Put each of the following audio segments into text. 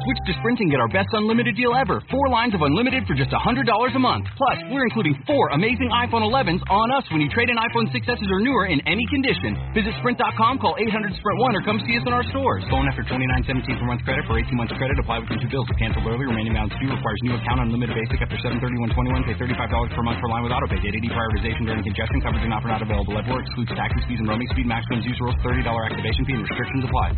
Switch to Sprint and get our best unlimited deal ever. 4 lines of unlimited for just $100 a month. Plus, we're including 4 amazing iPhone 11s on us when you trade in iPhone 6s or newer in any condition. Visit Sprint.com, call 800-SPRINT-1, or come see us in our stores. Phone after $29.17 per month credit for 18 months credit. Apply within 2 bills. If canceled early, remaining balance due. Requires new account, unlimited basic after 7/31/21. Pay $35 per month per line with autopay. Data prioritization during congestion. Coverage and offer not available. Level excludes taxes, fees, and roaming speed. Maximum use rules. $30 activation fee and restrictions apply.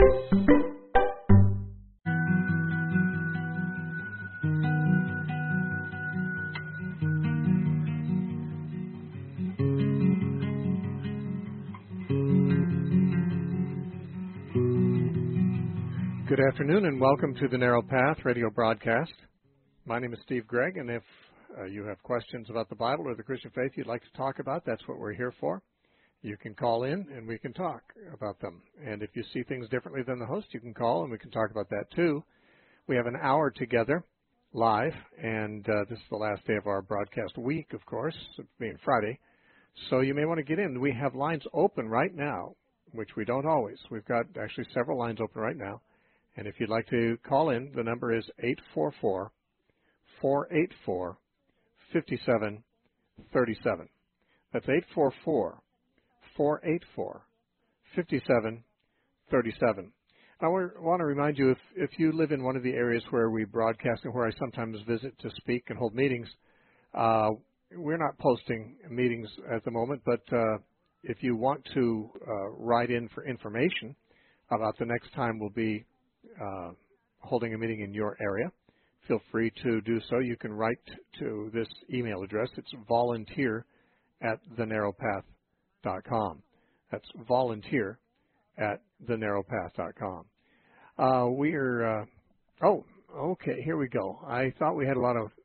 Good afternoon and welcome to the Narrow Path radio broadcast. My name is Steve Gregg, and if you have questions about the Bible or the Christian faith you'd like to talk about, that's what we're here for. You can call in and we can talk about them. And if you see things differently than the host, you can call and we can talk about that too. We have an hour together live, and this is the last day of our broadcast week, of course, it being Friday. So you may want to get in. We have lines open right now, which we don't always. We've got actually several lines open right now. And if you'd like to call in, the number is 844-484-5737. That's 844-484-5737. I want to remind you, if you live in one of the areas where we broadcast and where I sometimes visit to speak and hold meetings, we're not posting meetings at the moment, but if you want to write in for information about the next time we'll be holding a meeting in your area, feel free to do so. You can write to this email address. It's volunteer@thenarrowpath.com. That's volunteer@thenarrowpath.com. Okay, here we go. I thought we had a lot of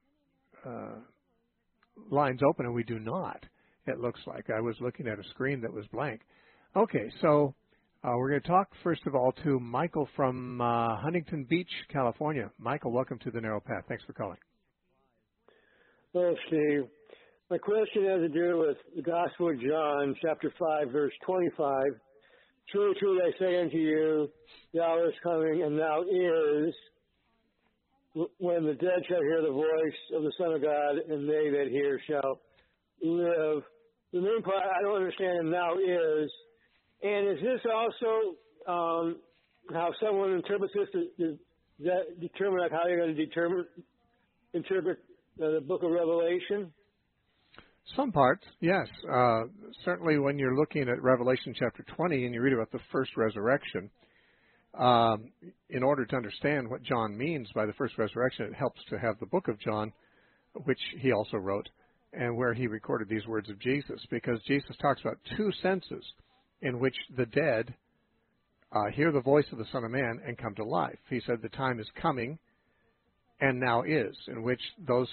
lines open, and we do not, it looks like. I was looking at a screen that was blank. Okay, so we're going to talk, first of all, to Michael from Huntington Beach, California. Michael, welcome to the Narrow Path. Thanks for calling. Hello, Steve. My question has to do with the Gospel of John, chapter 5, verse 25. Truly, truly, I say unto you, the hour is coming, and now is, when the dead shall hear the voice of the Son of God, and they that hear shall live. The main part I don't understand now is, and is this also how someone interprets this to determine like how you're going to interpret the book of Revelation? Some parts, yes. Certainly when you're looking at Revelation chapter 20 and you read about the first resurrection, in order to understand what John means by the first resurrection, it helps to have the book of John, which he also wrote, and where he recorded these words of Jesus, because Jesus talks about 2 senses in which the dead hear the voice of the Son of Man and come to life. He said the time is coming and now is, in which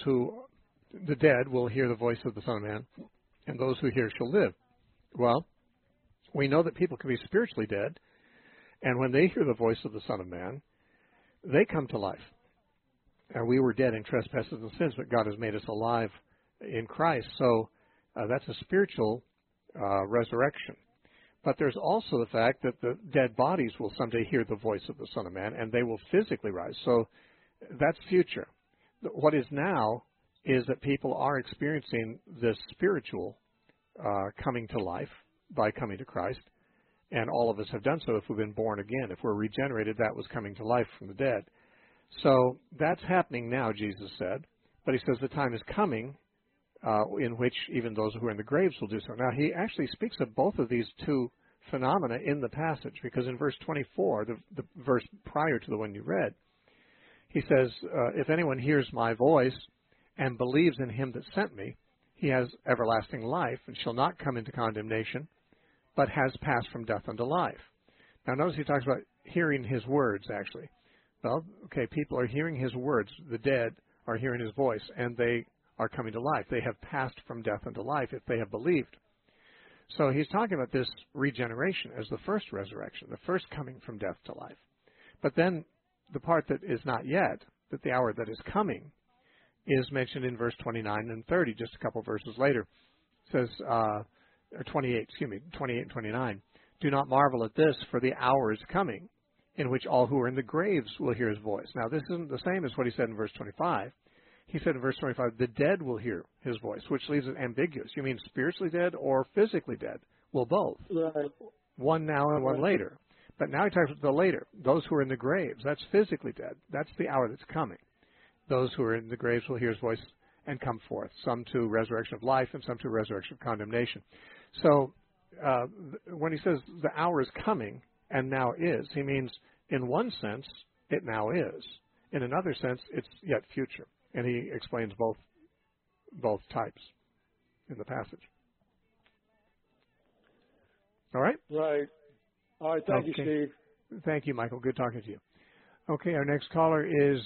the dead will hear the voice of the Son of Man, and those who hear shall live. Well, we know that people can be spiritually dead, and when they hear the voice of the Son of Man, they come to life. And we were dead in trespasses and sins, but God has made us alive in Christ. So that's a spiritual resurrection. But there's also the fact that the dead bodies will someday hear the voice of the Son of Man, and they will physically rise. So that's future. What is now is that people are experiencing this spiritual coming to life by coming to Christ, and all of us have done so if we've been born again. If we're regenerated, that was coming to life from the dead. So that's happening now, Jesus said. But he says the time is coming in which even those who are in the graves will do so. Now, he actually speaks of both of these 2 phenomena in the passage, because in verse 24, the verse prior to the one you read, he says, if anyone hears my voice and believes in him that sent me, he has everlasting life and shall not come into condemnation, but has passed from death unto life. Now, notice he talks about hearing his words, actually. Well, okay, people are hearing his words. The dead are hearing his voice, and they are coming to life. They have passed from death unto life if they have believed. So he's talking about this regeneration as the first resurrection, the first coming from death to life. But then the part that is not yet, that the hour that is coming, is mentioned in verse 29 and 30, just a couple verses later. It says, or 28 and 29. Do not marvel at this, for the hour is coming, in which all who are in the graves will hear his voice. Now, this isn't the same as what he said in verse 25. He said in verse 25, the dead will hear his voice, which leaves it ambiguous. You mean spiritually dead or physically dead? Well, both. Right. One now and one later. But now he talks about the later. Those who are in the graves, that's physically dead. That's the hour that's coming. Those who are in the graves will hear his voice and come forth, some to resurrection of life and some to resurrection of condemnation. So when he says the hour is coming and now is, he means in one sense it now is. In another sense, it's yet future. And he explains both types in the passage. All right? Right. All right. Thank you, Steve. Thank you, Michael. Good talking to you. Okay, our next caller is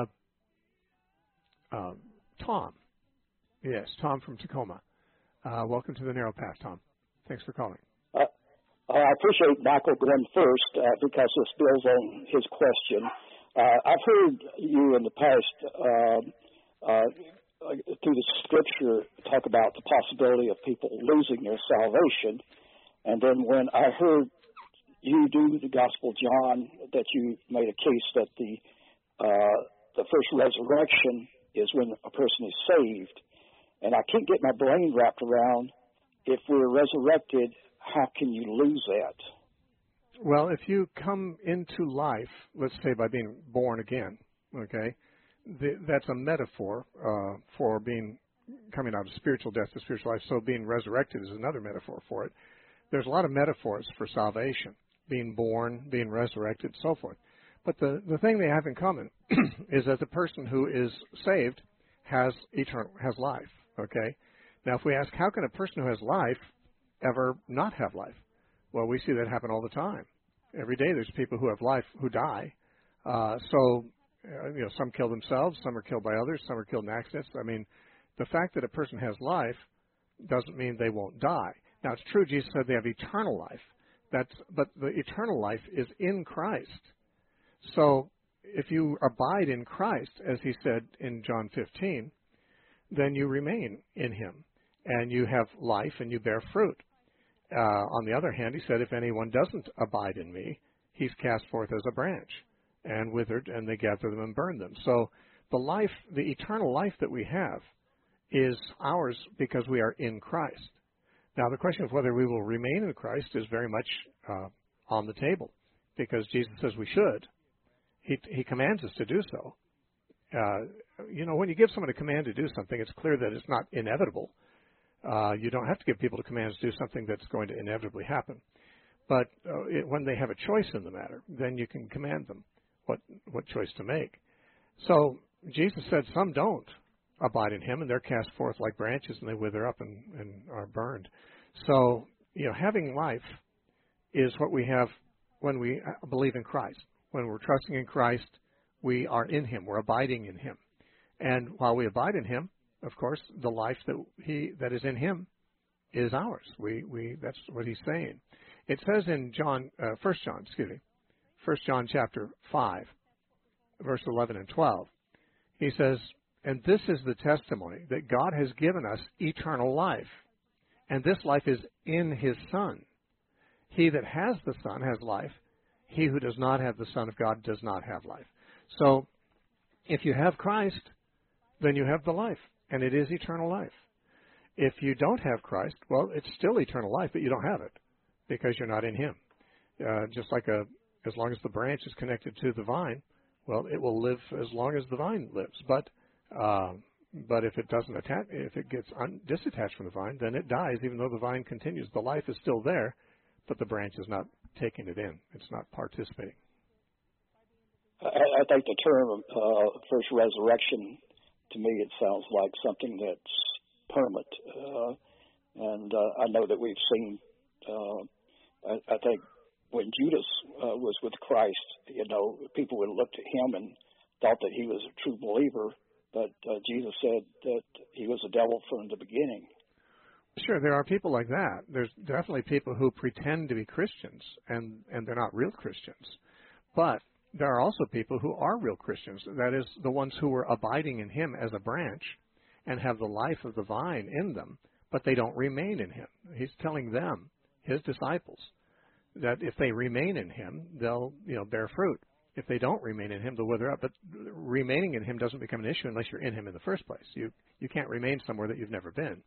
Tom. Yes, Tom from Tacoma. Welcome to the Narrow Path, Tom. Thanks for calling. I appreciate Michael going first because this builds on his question. I've heard you in the past through the scripture talk about the possibility of people losing their salvation. And then when I heard you do the Gospel of John, that you made a case that the first resurrection is when a person is saved. And I can't get my brain wrapped around, if we're resurrected, how can you lose that? Well, if you come into life, let's say by being born again, okay, that's a metaphor for coming out of spiritual death to spiritual life. So being resurrected is another metaphor for it. There's a lot of metaphors for salvation, being born, being resurrected, so forth. But the thing they have in common is that the person who is saved has life, okay? Now, if we ask, how can a person who has life ever not have life? Well, we see that happen all the time. Every day there's people who have life who die. Some kill themselves, some are killed by others, some are killed in accidents. I mean, the fact that a person has life doesn't mean they won't die. Now, it's true Jesus said they have eternal life. But the eternal life is in Christ. So if you abide in Christ, as he said in John 15, then you remain in him, and you have life and you bear fruit. On the other hand, he said, if anyone doesn't abide in me, he's cast forth as a branch and withered, and they gather them and burn them. So the eternal life that we have is ours because we are in Christ. Now, the question of whether we will remain in Christ is very much on the table, because Jesus says we should. He commands us to do so. When you give someone a command to do something, it's clear that it's not inevitable. You don't have to give people commands to do something that's going to inevitably happen. But when they have a choice in the matter, then you can command them what choice to make. So Jesus said some don't abide in him, and they're cast forth like branches, and they wither up and are burned. So, having life is what we have when we believe in Christ. When we're trusting in Christ, we are in him. We're abiding in him. And while we abide in him, of course, the life that is in him is ours. That's what he's saying. It says in 1 John chapter 5, verse 11 and 12, he says, and this is the testimony, that God has given us eternal life, and this life is in his Son. He that has the Son has life. He who does not have the Son of God does not have life. So, if you have Christ, then you have the life, and it is eternal life. If you don't have Christ, well, it's still eternal life, but you don't have it because you're not in him. Just like as long as the branch is connected to the vine, well, it will live as long as the vine lives. But if it doesn't if it gets disattached from the vine, then it dies, even though the vine continues. The life is still there, but the branch is not taking it in. It's not participating. I think the term first resurrection, to me, it sounds like something that's permanent. And I know that we've seen, I think when Judas was with Christ, people would have looked at him and thought that he was a true believer, but Jesus said that he was a devil from the beginning. Sure, there are people like that. There's definitely people who pretend to be Christians, and they're not real Christians. But there are also people who are real Christians. That is, the ones who were abiding in him as a branch and have the life of the vine in them, but they don't remain in him. He's telling them, his disciples, that if they remain in him, they'll bear fruit. If they don't remain in him, they'll wither up. But remaining in him doesn't become an issue unless you're in him in the first place. You can't remain somewhere that you've never been.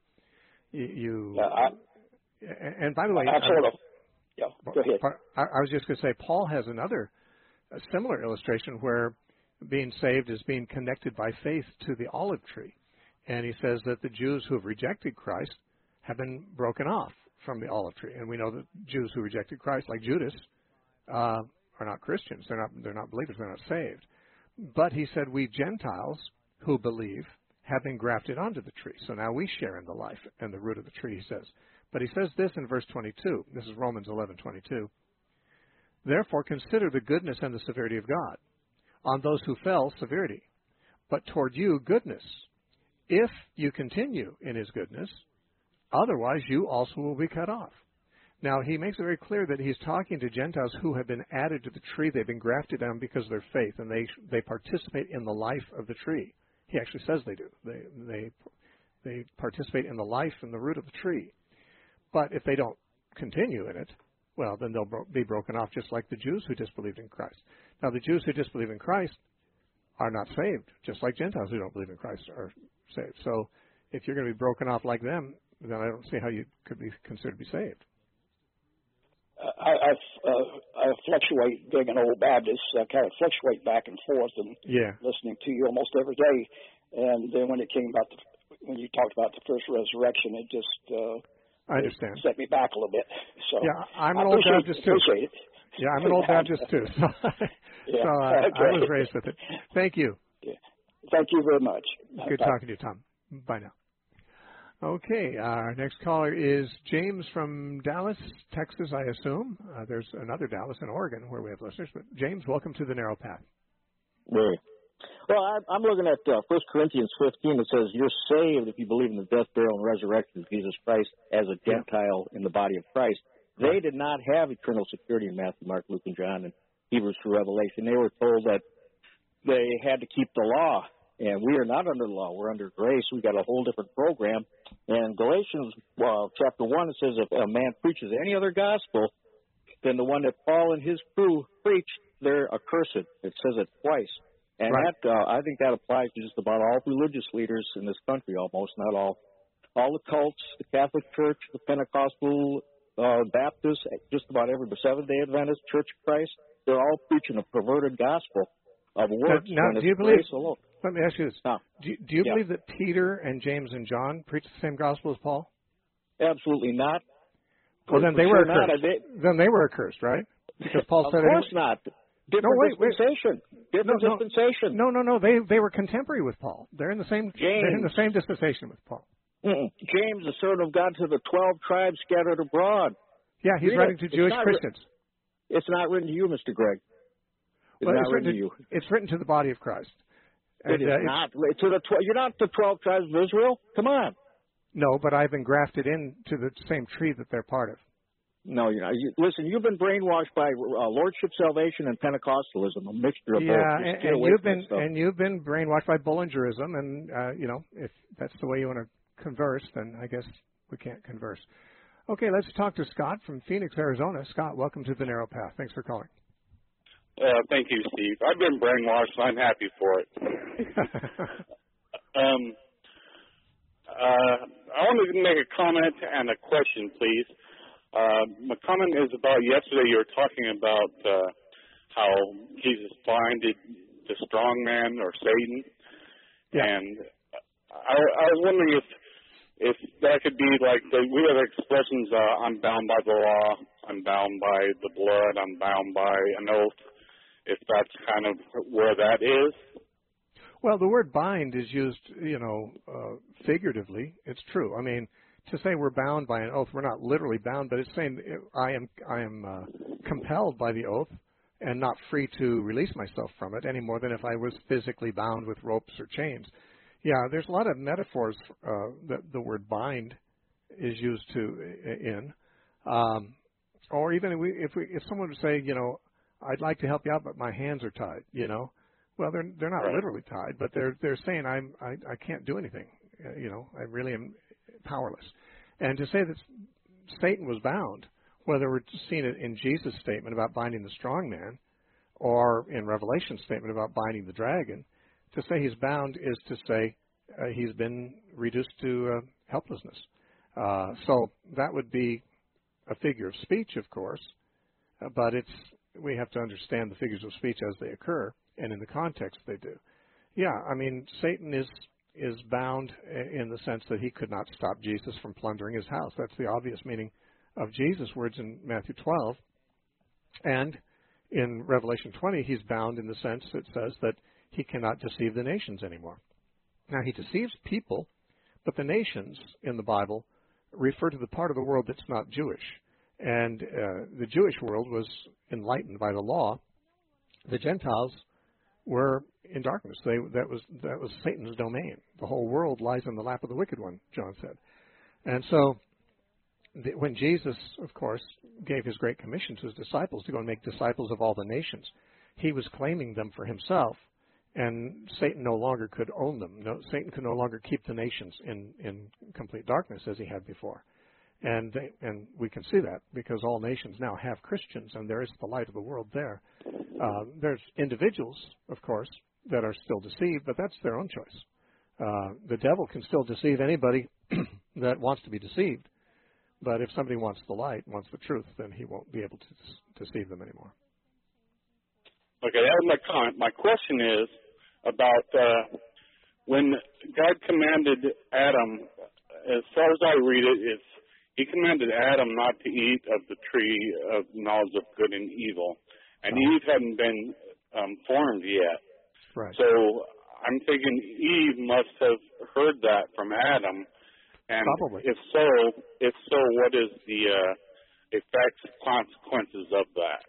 And by the way, go ahead. I was just going to say, Paul has a similar illustration where being saved is being connected by faith to the olive tree. And he says that the Jews who have rejected Christ have been broken off from the olive tree. And we know that Jews who rejected Christ, like Judas, are not Christians. They're not believers. They're not saved. But he said, we Gentiles who believe have been grafted onto the tree. So now we share in the life and the root of the tree, he says. But he says this in verse 22. This is Romans 11:22. Therefore consider the goodness and the severity of God. On those who fell, severity. But toward you, goodness. If you continue in his goodness, otherwise you also will be cut off. Now, he makes it very clear that he's talking to Gentiles who have been added to the tree. They've been grafted on because of their faith, and they participate in the life of the tree. He actually says they do. They participate in the life and the root of the tree. But if they don't continue in it, well, then they'll be broken off just like the Jews who disbelieved in Christ. Now, the Jews who disbelieve in Christ are not saved, just like Gentiles who don't believe in Christ are saved. So if you're going to be broken off like them, then I don't see how you could be considered to be saved. I fluctuate, being an old Baptist, I kind of fluctuate back and forth and listening to you almost every day. And then when it came about when you talked about the first resurrection, it just I understand. Set me back a little bit. So yeah, I'm an old Baptist too. Yeah, I'm an old Baptist too. So, I was raised with it. Thank you. Yeah. Thank you very much. Good talking to you, Tom. Bye now. Okay, our next caller is James from Dallas, Texas, I assume. There's another Dallas in Oregon where we have listeners. But James, welcome to the Narrow Path. Right. Well, I'm looking at 1 Corinthians 15. It says, you're saved if you believe in the death, burial, and resurrection of Jesus Christ as a Gentile in the body of Christ. They did not have eternal security in Matthew, Mark, Luke, and John, and Hebrews through Revelation. They were told that they had to keep the law, and we are not under the law. We're under grace. We got a whole different program. And Galatians chapter 1, it says, if a man preaches any other gospel than the one that Paul and his crew preached, they're accursed. It says it twice. And that I think that applies to just about all religious leaders in this country, almost, not all. All the cults, the Catholic Church, the Pentecostal, Baptists, just about every Seventh-day Adventist, Church of Christ, they're all preaching a perverted gospel of works. Now, do you believe? Let me ask you this: Do you believe that Peter and James and John preached the same gospel as Paul? Absolutely not. Well, then they were accursed. Then they were accursed, right? Because Paul said, "Of course not." Different dispensation. Different dispensation. No. They were contemporary with Paul. They're in the same. They're in the same dispensation with Paul. James, the servant of God, to the 12 tribes scattered abroad. Yeah, he's writing to Jewish Christians. It's not written to you, Mr. Greg. It's not written to you. It's written to the body of Christ. It is not. You're not the 12 tribes of Israel. Come on. No, but I've been grafted into the same tree that they're part of. No, you're not. Listen, you've been brainwashed by Lordship Salvation and Pentecostalism, a mixture of both. Yeah, and you've been brainwashed by Bullingerism, and if that's the way you want to converse, then I guess we can't converse. Okay, let's talk to Scott from Phoenix, Arizona. Scott, welcome to the Narrow Path. Thanks for calling. Thank you, Steve. I've been brainwashed, so I'm happy for it. I wanted to make a comment and a question, please. My comment is about yesterday you were talking about how Jesus blinded the strong man or Satan. Yeah. And I was wondering if that could be like we have expressions, I'm bound by the law, I'm bound by the blood, I'm bound by an oath, if that's kind of where that is. Well, the word bind is used, figuratively. It's true. I mean, to say we're bound by an oath, we're not literally bound, but it's saying I am compelled by the oath and not free to release myself from it any more than if I was physically bound with ropes or chains. Yeah, there's a lot of metaphors that the word bind is used in. Or even if someone would say, I'd like to help you out, but my hands are tied, Well, they're not literally tied, but they're saying I can't do anything. I really am powerless. And to say that Satan was bound whether we're seeing it in Jesus' statement about binding the strong man or in Revelation's statement about binding the dragon. To say he's bound is to say he's been reduced to helplessness. So that would be a figure of speech, of course, but we have to understand the figures of speech as they occur and in the context they do. Yeah, I mean, Satan is bound in the sense that he could not stop Jesus from plundering his house. That's the obvious meaning of Jesus' words in Matthew 12. And in Revelation 20, he's bound in the sense it says that he cannot deceive the nations anymore. Now, he deceives people, but the nations in the Bible refer to the part of the world that's not Jewish. And the Jewish world was enlightened by the law. The Gentiles were in darkness. That was Satan's domain. The whole world lies in the lap of the wicked one, John said. And so when Jesus, of course, gave his great commission to his disciples to go and make disciples of all the nations, he was claiming them for himself, and Satan no longer could own them. Satan could no longer keep the nations in complete darkness as he had before. And we can see that because all nations now have Christians, and there is the light of the world there. There's individuals, of course, that are still deceived, but that's their own choice. The devil can still deceive anybody that wants to be deceived, but if somebody wants the light, wants the truth, then he won't be able to deceive them anymore. Okay, that was my comment. My question is about when God commanded Adam, as far as I read it, he commanded Adam not to eat of the tree of knowledge of good and evil. And Eve hadn't been formed yet. Right. So I'm thinking Eve must have heard that from Adam. And probably. If so, what is the effects, consequences of that?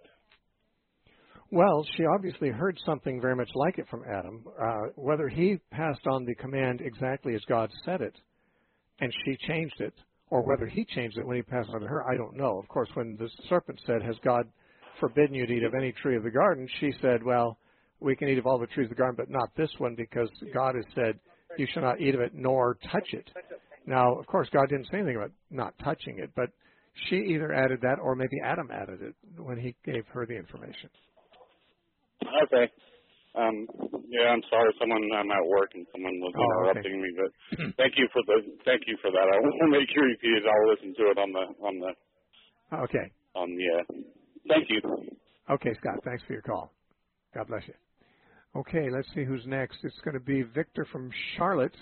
Well, she obviously heard something very much like it from Adam. Whether he passed on the command exactly as God said it, and she changed it, or whether he changed it when he passed it on to her, I don't know. Of course, when the serpent said, "Has God forbidden you to eat of any tree of the garden?" she said, "Well, we can eat of all the trees of the garden, but not this one, because God has said, you shall not eat of it nor touch it." Now, of course, God didn't say anything about not touching it, but she either added that or maybe Adam added it when he gave her the information. Okay. Yeah, I'm sorry. I'm at work and someone was interrupting me, but thank you for that. I will make you repeat it. I'll listen to it on the. Okay. Thank you. Okay, Scott. Thanks for your call. God bless you. Okay, let's see who's next. It's going to be Victor from Charlotte.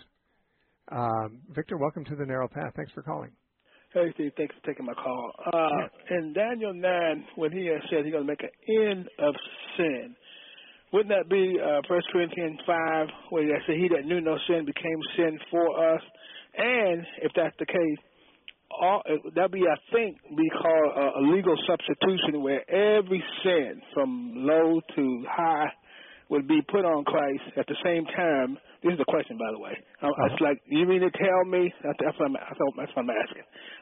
Victor, welcome to the Narrow Path. Thanks for calling. Hey, Steve. Thanks for taking my call. In Daniel 9, when he has said he's going to make an end of sin, wouldn't that be 1 Corinthians 5, where he said, "He that knew no sin became sin for us"? And if that's the case, that be, I think, be called a legal substitution, where every sin from low to high would be put on Christ at the same time. This is the question, by the way. It's like, you mean to tell me, that's what I'm asking,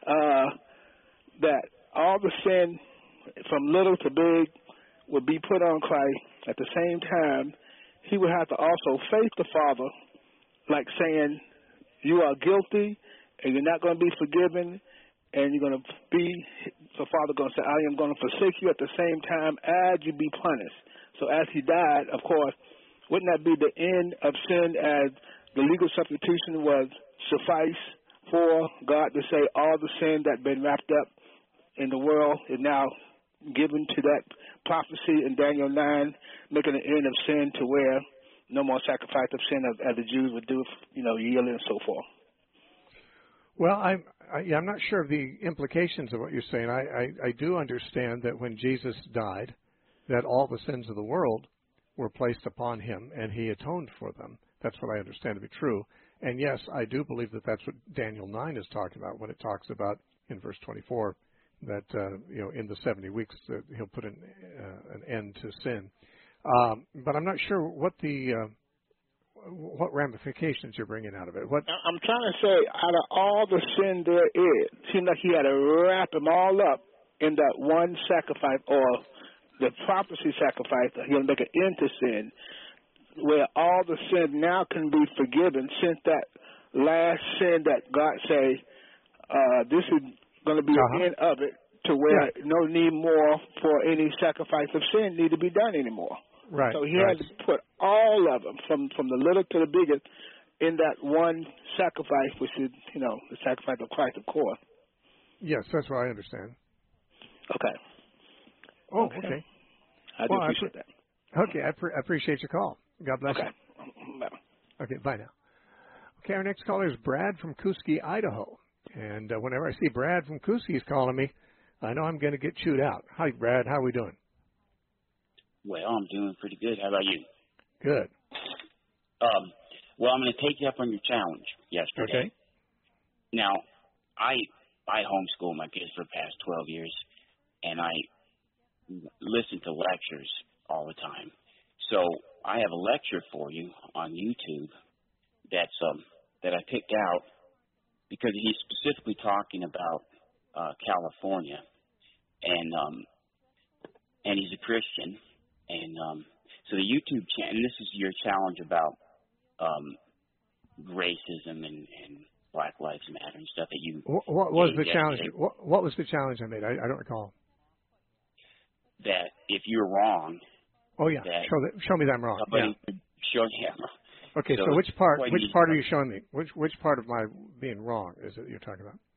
that all the sin from little to big would be put on Christ at the same time. He would have to also face the Father, like saying, you are guilty and you're not going to be forgiven, and you're going to be, the Father going to say, I am going to forsake you at the same time as you be punished. So as he died, of course, wouldn't that be the end of sin, as the legal substitution was suffice for God to say all the sin that been wrapped up in the world is now given to that prophecy in Daniel 9, making an end of sin to where no more sacrifice of sin as the Jews would do, yearly and so forth? Well, I'm not sure of the implications of what you're saying. I do understand that when Jesus died, that all the sins of the world were placed upon him, and he atoned for them. That's what I understand to be true. And yes, I do believe that that's what Daniel 9 is talking about when it talks about in verse 24 that in the 70 weeks that he'll put an end to sin. But I'm not sure what ramifications you're bringing out of it. I'm trying to say, out of all the sin there is, it seems like he had to wrap them all up in that one sacrifice, or the prophecy sacrifice. He'll make an end to sin, where all the sin now can be forgiven, since that last sin that God say, this is going to be the end of it, to where no need more for any sacrifice of sin need to be done anymore. Right. So he had to put all of them, from the little to the biggest, in that one sacrifice, which is, the sacrifice of Christ, of course. Yes, that's what I understand. Okay. Oh, okay. I do appreciate that. Okay, I appreciate your call. God bless you. Bye. Okay, bye now. Okay, our next caller is Brad from Kuski, Idaho. And whenever I see Brad from Kuski's calling me, I know I'm going to get chewed out. Hi, Brad. How are we doing? Well, I'm doing pretty good. How about you? Good. Well, I'm going to take you up on your challenge yesterday. Okay. Now, I homeschool my kids for the past 12 years, and I listen to lectures all the time. So I have a lecture for you on YouTube that I picked out because he's specifically talking about California, and he's a Christian, and so the YouTube channel. And this is your challenge about racism and Black Lives Matter and stuff that you. What was the challenge? What was the challenge I made? I don't recall. That if you're wrong. Oh yeah, show me that I'm wrong. Show you I'm wrong. Okay, so which part are you showing me? Which part of my being wrong is it you're talking about?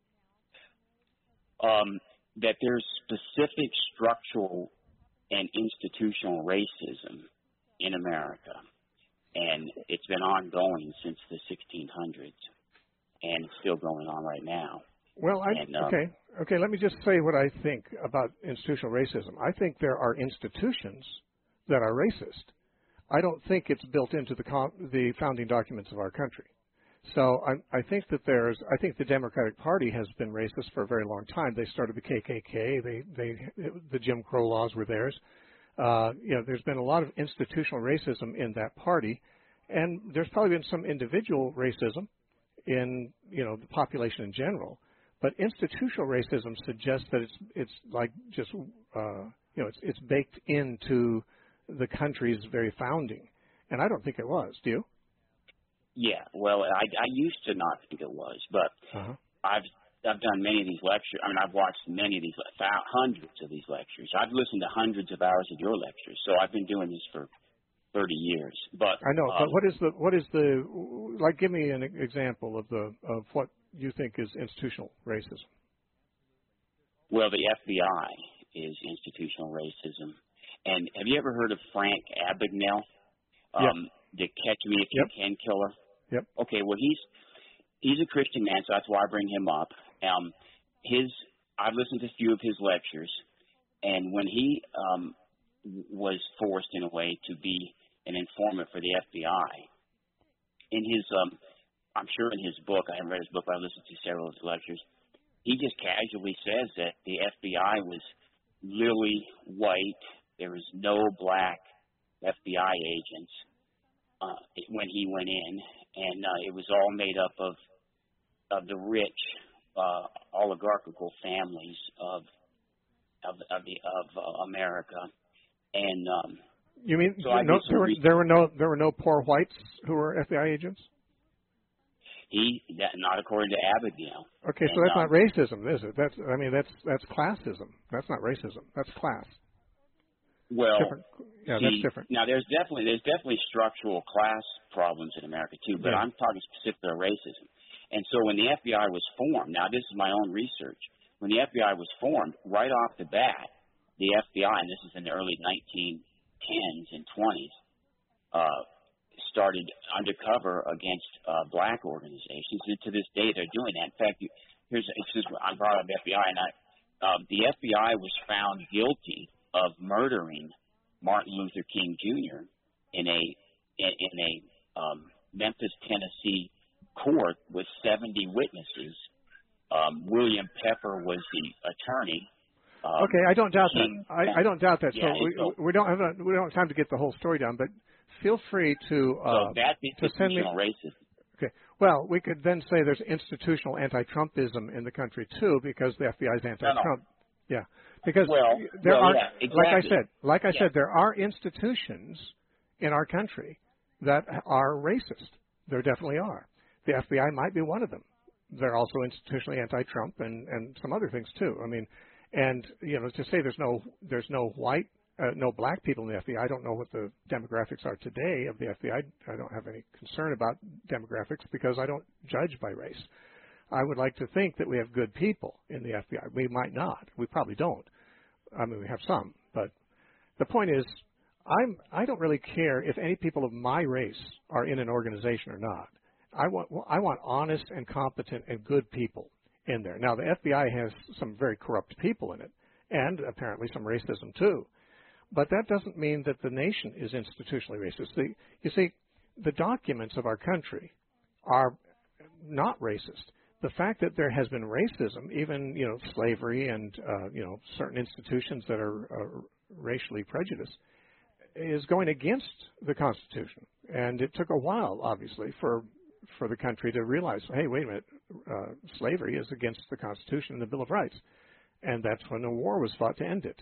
That there's specific structural and institutional racism in America, and it's been ongoing since the 1600s, and it's still going on right now. Well, okay. Let me just say what I think about institutional racism. I think there are institutions that are racist. I don't think it's built into the founding documents of our country. So I think that I think the Democratic Party has been racist for a very long time. They started the KKK. The Jim Crow laws were theirs. There's been a lot of institutional racism in that party, and there's probably been some individual racism in the population in general. But institutional racism suggests that it's like just it's baked into the country's very founding, and I don't think it was. Do you? Yeah, well, I used to not think it was, but I've done many of these lectures. I mean, I've watched many of these, hundreds of these lectures. I've listened to hundreds of hours of your lectures, so I've been doing this for 30 years. But I know, but what is the like? Give me an example of what you think is institutional racism. Well, the FBI is institutional racism. And have you ever heard of Frank Abagnale? The Catch Me If You Can killer? Yep. Okay, well, he's a Christian man, so that's why I bring him up. I've listened to a few of his lectures, and when he was forced, in a way, to be an informant for the FBI, in his, I'm sure in his book, I haven't read his book, but I listened to several of his lectures, he just casually says that the FBI was lily white. There was no black FBI agents when he went in, and it was all made up of the rich oligarchical families of America. And you mean so there were no poor whites who were FBI agents? Not according to Abigail. Okay, so that's not racism, is it? That's classism. That's not racism. That's class. Well, that's different. Now, there's definitely structural class problems in America too, but I'm talking specifically about racism. And so when the FBI was formed, now this is my own research. When the FBI was formed, right off the bat, the FBI, and this is in the early 1910s and 20s, started undercover against black organizations, and to this day they're doing that. In fact, I brought up the FBI, and the FBI was found guilty of murdering Martin Luther King Jr. in a Memphis, Tennessee court with 70 witnesses. William Pepper was the attorney. Okay, I don't doubt that. I don't doubt that. Yeah, so we don't have time to get the whole story down, but feel free to that's send me racism. Okay. Well, we could then say there's institutional anti-Trumpism in the country too, because the FBI is anti-Trump. No. Yeah, because exactly. like I said, there are institutions in our country that are racist. There definitely are. The FBI might be one of them. They're also institutionally anti-Trump and some other things too. I mean, And to say there's no white, no black people in the FBI. I don't know what the demographics are today of the FBI. I don't have any concern about demographics because I don't judge by race. I would like to think that we have good people in the FBI. We might not. We probably don't. I mean, we have some. But the point is, I don't really care if any people of my race are in an organization or not. I want honest and competent and good people in there. Now, the FBI has some very corrupt people in it, and apparently some racism too. But that doesn't mean that the nation is institutionally racist. You see, the documents of our country are not racist. The fact that there has been racism, even slavery and certain institutions that are racially prejudiced, is going against the Constitution. And it took a while, obviously, for the country to realize, hey, wait a minute, slavery is against the Constitution and the Bill of Rights. And that's when a war was fought to end it.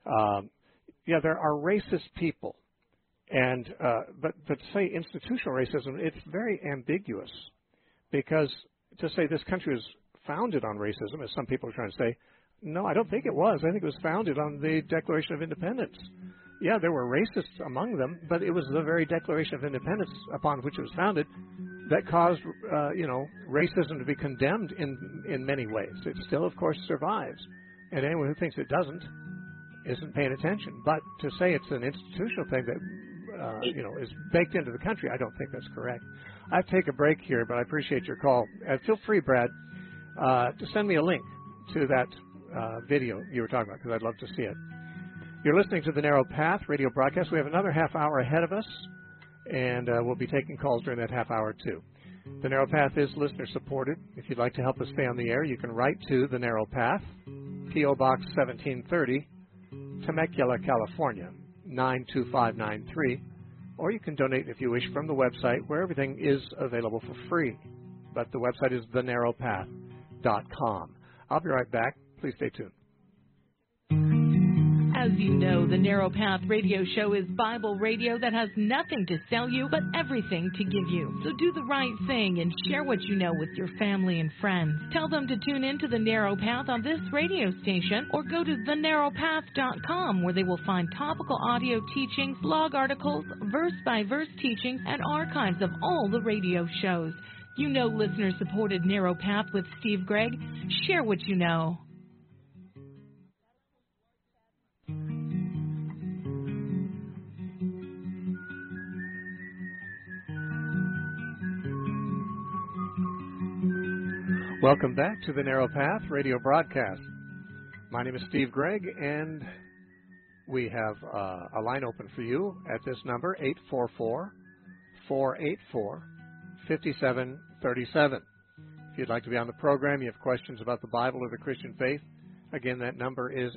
Yeah, there are racist people. And but to say institutional racism, it's very ambiguous. Because to say this country was founded on racism, as some people are trying to say, no, I don't think it was. I think it was founded on the Declaration of Independence. Yeah, there were racists among them, but it was the very Declaration of Independence upon which it was founded that caused, racism to be condemned in many ways. It still, of course, survives. And anyone who thinks it doesn't isn't paying attention. But to say it's an institutional thing that, is baked into the country, I don't think that's correct. I have to take a break here, but I appreciate your call. Feel free, Brad, to send me a link to that video you were talking about, because I'd love to see it. You're listening to the Narrow Path radio broadcast. We have another half hour ahead of us, and we'll be taking calls during that half hour, too. The Narrow Path is listener-supported. If you'd like to help us stay on the air, you can write to The Narrow Path, P.O. Box 1730, Temecula, California, 92593. Or you can donate, if you wish, from the website, where everything is available for free. But the website is thenarrowpath.com. I'll be right back. Please stay tuned. As you know, the Narrow Path radio show is Bible radio that has nothing to sell you but everything to give you. So do the right thing and share what you know with your family and friends. Tell them to tune in to the Narrow Path on this radio station, or go to thenarrowpath.com, where they will find topical audio teachings, blog articles, verse-by-verse teachings, and archives of all the radio shows. You know listener-supported Narrow Path with Steve Gregg. Share what you know. Welcome back to the Narrow Path radio broadcast. My name is Steve Gregg, and we have a line open for you at this number, 844-484-5737. If you'd like to be on the program, you have questions about the Bible or the Christian faith, again, that number is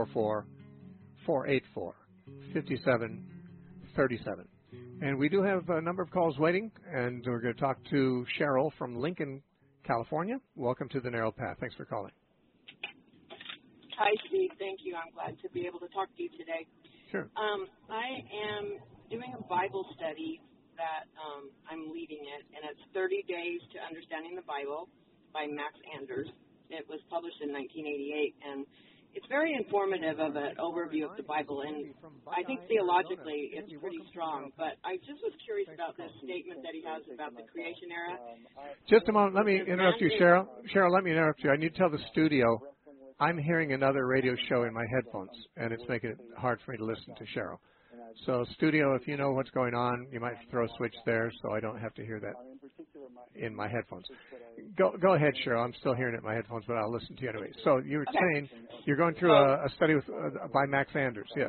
844-484-5737. And we do have a number of calls waiting, and we're going to talk to Cheryl from Lincoln, California. Welcome to the Narrow Path. Thanks for calling. Hi, Steve. Thank you. I'm glad to be able to talk to you today. Sure. I am doing a Bible study that I'm leading it, and it's 30 Days to Understanding the Bible by Max Anders. It was published in 1988, and it's very informative of an overview of the Bible, and I think theologically it's pretty strong. But I just was curious about this statement that he has about the creation era. Just a moment. Let me interrupt you, Cheryl. Cheryl, let me interrupt you. I need to tell the studio I'm hearing another radio show in my headphones, and it's making it hard for me to listen to Cheryl. So, studio, if you know what's going on, you might throw a switch there so I don't have to hear that in my headphones. Go ahead, Cheryl. I'm still hearing it in my headphones, but I'll listen to you anyway. So you were saying you're going through a study with by Max Anders. Yes,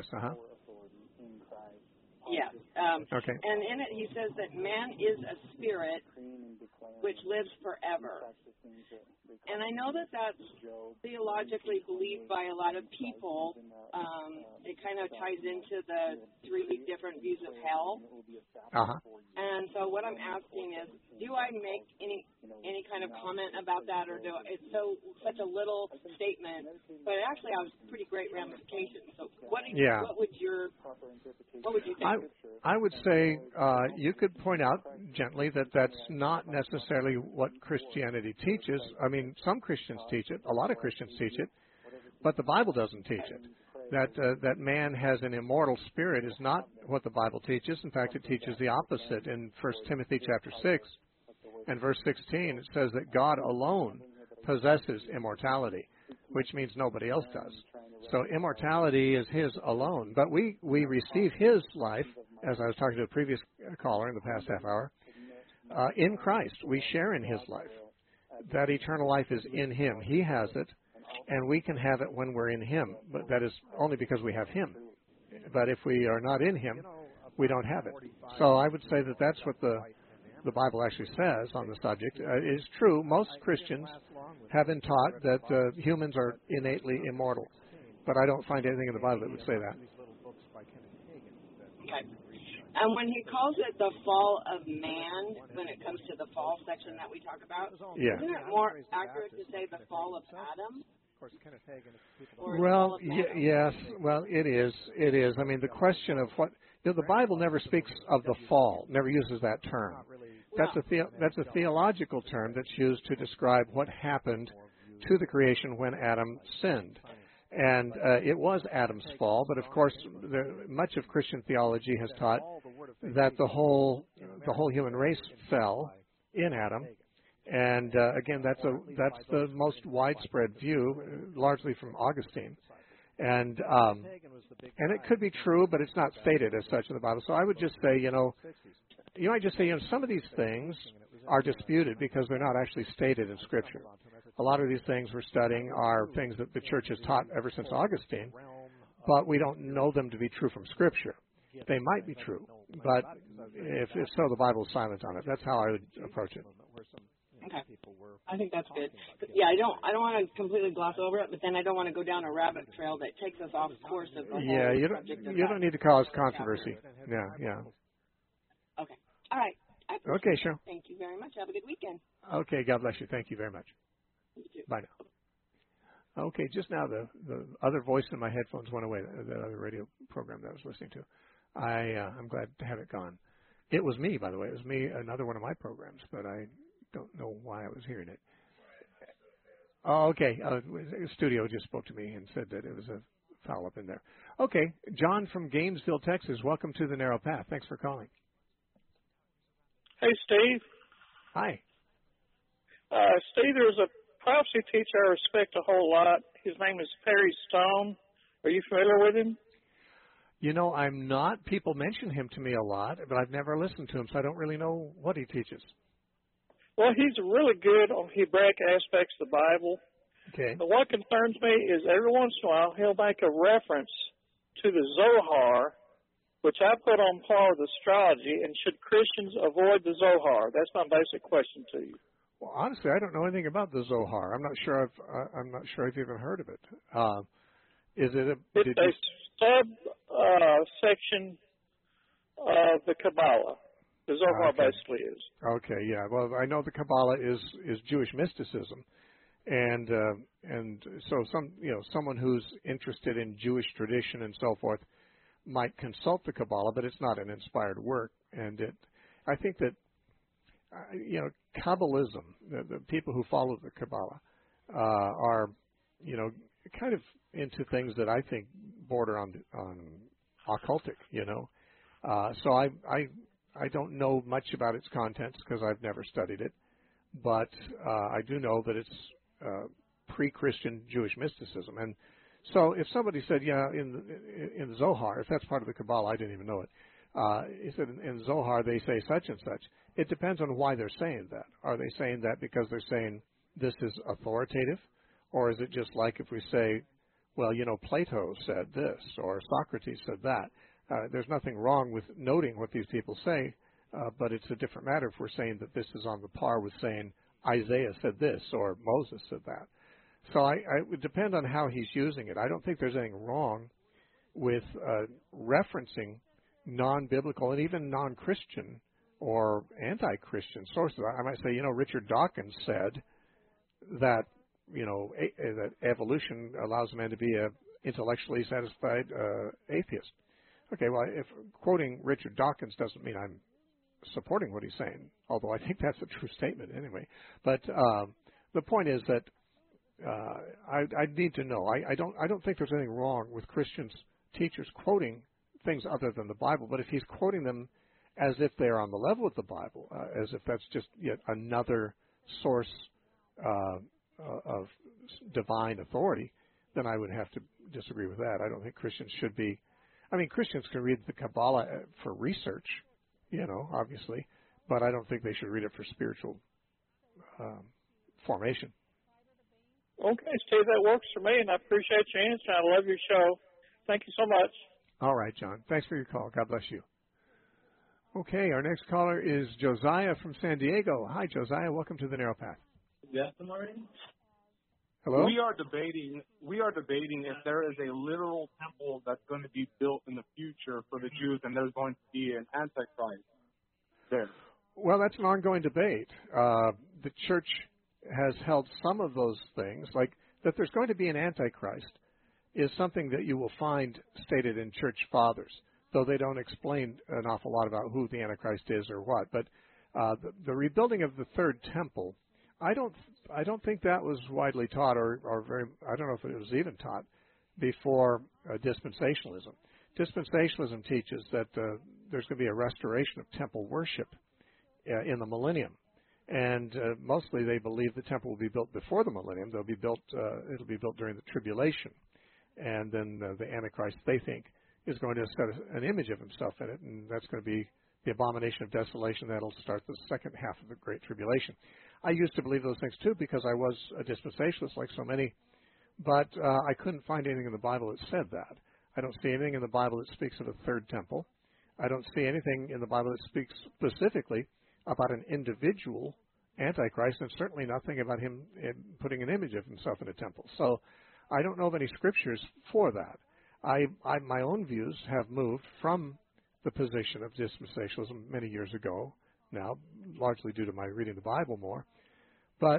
Yeah. Okay. And in it he says that man is a spirit which lives forever. And I know that that's theologically believed by a lot of people. It kind of ties into the three different views of hell. And so what I'm asking is, do I make any kind of comment about that, or it's such a little statement, but it actually has pretty great ramifications. So what would you think? I would say you could point out gently that that's not necessarily what Christianity teaches. I mean, some Christians teach it. A lot of Christians teach it. but the Bible doesn't teach it. That man has an immortal spirit is not what the Bible teaches. In fact, it teaches the opposite. In 1 Timothy chapter 6 and verse 16, it says that God alone possesses immortality, which means nobody else does. So immortality is His alone. But we receive His life, as I was talking to a previous caller in the past half hour, in Christ. We share in His life. That eternal life is in Him. He has it. And we can have it when we're in Him, but that is only because we have Him. But if we are not in Him, we don't have it. So I would say that that's what the Bible actually says on the subject. It is true, most Christians have been taught that humans are innately immortal, but I don't find anything in the Bible that would say that. Okay. And when he calls it the fall of man, when it comes to the fall section that we talk about, isn't it more accurate to say the fall of Adam? Well, yes. Well, it is. It is. I mean, the question of what the Bible never speaks of the fall. Never uses that term. That's a theological term that's used to describe what happened to the creation when Adam sinned. And it was Adam's fall, but of course, much of Christian theology has taught that the whole human race fell in Adam. And again, that's the most widespread view, largely from Augustine. And it could be true, but it's not stated as such in the Bible. So I would just say, you might just say, some of these things are disputed because they're not actually stated in Scripture. A lot of these things we're studying are things that the Church has taught ever since Augustine, but we don't know them to be true from Scripture. They might be true, but if so, the Bible is silent on it. That's how I would approach it. Okay. I think that's good. But yeah, I don't want to completely gloss over it, but then I don't want to go down a rabbit trail that takes us off course of the whole subject. You don't need to cause controversy. Yeah. Okay. All right. Okay, sure. Thank you very much. Have a good weekend. Okay, God bless you. Thank you very much. You too. Bye now. Okay, just now the other voice in my headphones went away, that other radio program that I was listening to. I'm glad to have it gone. It was me, by the way. It was me, another one of my programs, but I don't know why I was hearing it. Oh, okay. The studio just spoke to me and said that it was a foul up in there. Okay, John from Gainesville, Texas. Welcome to the Narrow Path. Thanks for calling. Hey, Steve. Hi. Steve, there's a prophecy teacher I respect a whole lot. His name is Perry Stone. Are you familiar with him? I'm not. People mention him to me a lot, but I've never listened to him, so I don't really know what he teaches. Well, he's really good on Hebraic aspects of the Bible. Okay. But what concerns me is every once in a while he'll make a reference to the Zohar, which I put on par with astrology, and should Christians avoid the Zohar? That's my basic question to you. Well, honestly, I don't know anything about the Zohar. I'm not sure I've even heard of it. Is it It's a section of the Kabbalah. The Zohar basically is. Okay, yeah. Well, I know the Kabbalah is Jewish mysticism, and so someone who's interested in Jewish tradition and so forth might consult the Kabbalah, but it's not an inspired work. And I think that Kabbalism, the people who follow the Kabbalah, are kind of into things that I think border on occultic. So I don't know much about its contents because I've never studied it, but I do know that it's pre-Christian Jewish mysticism. And so if somebody said, in the Zohar, if that's part of the Kabbalah, I didn't even know it. He said in Zohar they say such and such. It depends on why they're saying that. Are they saying that because they're saying this is authoritative? Or is it just like if we say, well, Plato said this or Socrates said that? There's nothing wrong with noting what these people say, but it's a different matter if we're saying that this is on the par with saying Isaiah said this or Moses said that. So it would depend on how he's using it. I don't think there's anything wrong with referencing non-biblical and even non-Christian or anti-Christian sources. I might say, Richard Dawkins said that, that evolution allows man to be an intellectually satisfied atheist. Okay, well, if quoting Richard Dawkins doesn't mean I'm supporting what he's saying, although I think that's a true statement anyway. But the point is that I need to know. I don't think there's anything wrong with Christians teachers quoting things other than the Bible, but if he's quoting them as if they're on the level with the Bible, as if that's just yet another source of divine authority, then I would have to disagree with that. I don't think Christians should be. I mean, Christians can read the Kabbalah for research, obviously, but I don't think they should read it for spiritual formation. Okay, Steve, that works for me, and I appreciate your answer. I love your show. Thank you so much. All right, John. Thanks for your call. God bless you. Okay, our next caller is Josiah from San Diego. Hi, Josiah. Welcome to the Narrow Path. Yes, Marty. Hello? We are debating if there is a literal temple that's going to be built in the future for the Jews, and there's going to be an Antichrist there. Well, that's an ongoing debate. The church has held some of those things, like that there's going to be an Antichrist is something that you will find stated in church fathers, though they don't explain an awful lot about who the Antichrist is or what. But the rebuilding of the third temple, I don't think that was widely taught or very, I don't know if it was even taught before dispensationalism. Dispensationalism teaches that there's going to be a restoration of temple worship in the millennium. And mostly they believe the temple will be built before the millennium. It'll be built during the tribulation. And then the Antichrist, they think, is going to set an image of himself in it, and that's going to be the abomination of desolation. That'll start the second half of the Great Tribulation. I used to believe those things, too, because I was a dispensationalist like so many, but I couldn't find anything in the Bible that said that. I don't see anything in the Bible that speaks of a third temple. I don't see anything in the Bible that speaks specifically about an individual Antichrist, and certainly nothing about him putting an image of himself in a temple. So I don't know of any scriptures for that. My own views have moved from the position of dispensationalism many years ago, now largely due to my reading the Bible more. But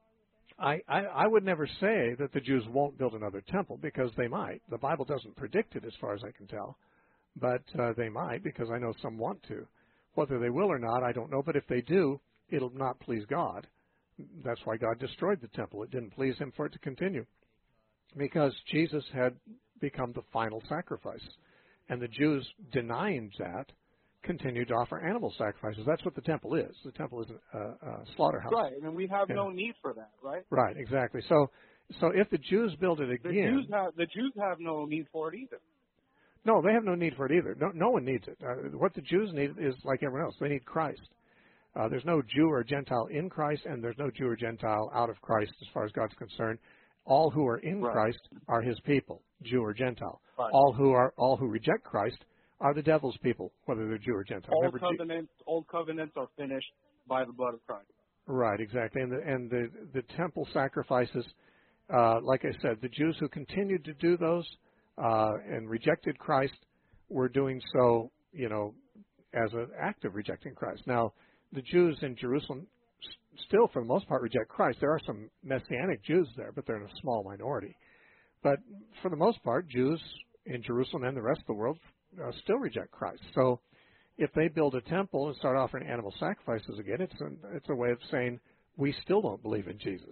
I would never say that the Jews won't build another temple, because they might. The Bible doesn't predict it as far as I can tell, but they might, because I know some want to. Whether they will or not, I don't know, but if they do, it'll not please God. That's why God destroyed the temple. It didn't please him for it to continue, because Jesus had become the final sacrifice. And the Jews, denying that, continued to offer animal sacrifices. That's what the temple is. The temple is a slaughterhouse. Right, and we have no need for that, right? Right, exactly. So if the Jews build it again... The Jews have no need for it either. No, they have no need for it either. No one needs it. What the Jews need is like everyone else. They need Christ. There's no Jew or Gentile in Christ, and there's no Jew or Gentile out of Christ as far as God's concerned. All who are in Christ are his people, Jew or Gentile. Right. All who reject Christ are the devil's people, whether they're Jew or Gentile. Old covenants are finished by the blood of Christ. Right, exactly. And the temple sacrifices, like I said, the Jews who continued to do those and rejected Christ were doing so, as an act of rejecting Christ. Now, the Jews in Jerusalem still, for the most part, reject Christ. There are some Messianic Jews there, but they're in a small minority. But for the most part, Jews in Jerusalem and the rest of the world still reject Christ. So if they build a temple and start offering animal sacrifices again, it's a way of saying we still don't believe in Jesus.